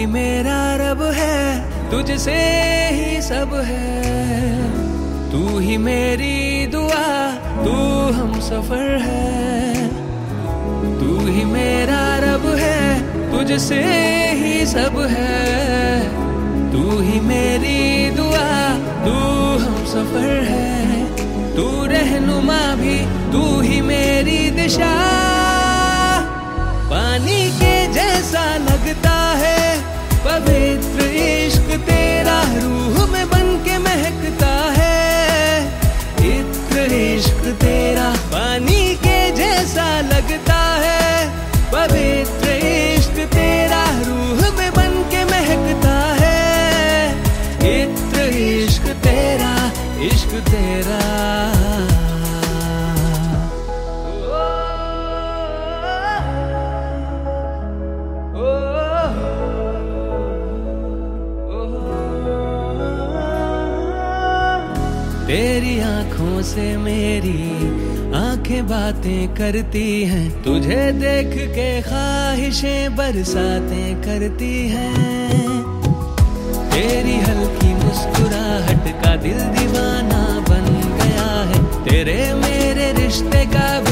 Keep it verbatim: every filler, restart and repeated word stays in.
मेरा रब है, तुझसे ही सब है। तू ही मेरी दुआ, तू हम सफर है। तू ही मेरा रब है, तुझसे ही सब है। तू ही मेरी दुआ, तू हम सफर है। तू रहनुमा भी, तू ही मेरी दिशा। पानी के जैसा लगता है पवित्र इश्क तेरा, रूह में बन के महकता है इत्र इश्क तेरा। पानी के जैसा लगता है पवित्र इश्क तेरा, रूह में बन के महकता है इत्र इश्क तेरा, इश्क तेरा। तेरी आंखों से मेरी आंखें बातें करती हैं, तुझे देख के ख्वाहिशें बरसातें करती हैं। तेरी हल्की मुस्कुराहट का दिल दीवाना बन गया है, तेरे मेरे रिश्ते का